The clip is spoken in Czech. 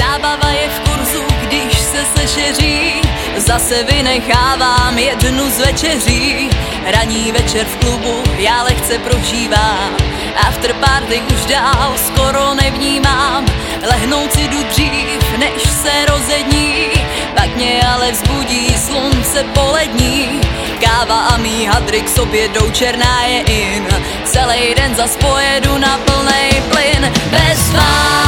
Zábava je v kurzu, když se sešeří, zase vynechávám jednu z večeří. Ranní večer v klubu já lehce prožívám, after party už dál skoro nevnímám. Lehnout si jdu dřív, než se rozední, pak mě ale vzbudí slunce polední. Káva a mý hadry k sobě jdou, černá je in, celý den zas pojedu na plnej plyn. Bez vás